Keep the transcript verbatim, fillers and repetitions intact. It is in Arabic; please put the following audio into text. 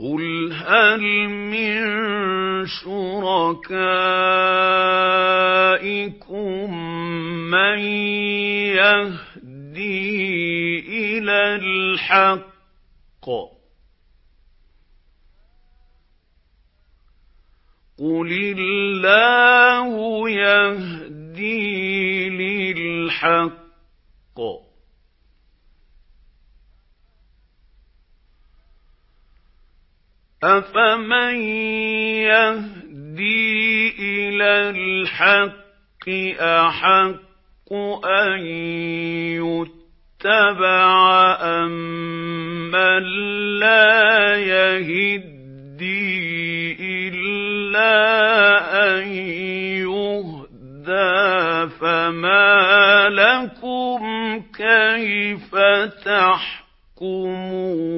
قُلْ هَلْ مِن شُرَكَائِكُم مَّن يَهْدِي إِلَى الْحَقِّ ۚ قُلِ اللَّهُ يَهْدِي لِلْحَقِّ ۗ أَفَمَن يَهْدِي إِلَى الْحَقِّ أَحَقُّ أَن يُتَّبَعَ أَمَّن لَّا يَهِدِّي إِلَّا أَن يُهْدَىٰ ۖ فَمَا لَكُمْ كَيْفَ تَحْكُمُونَ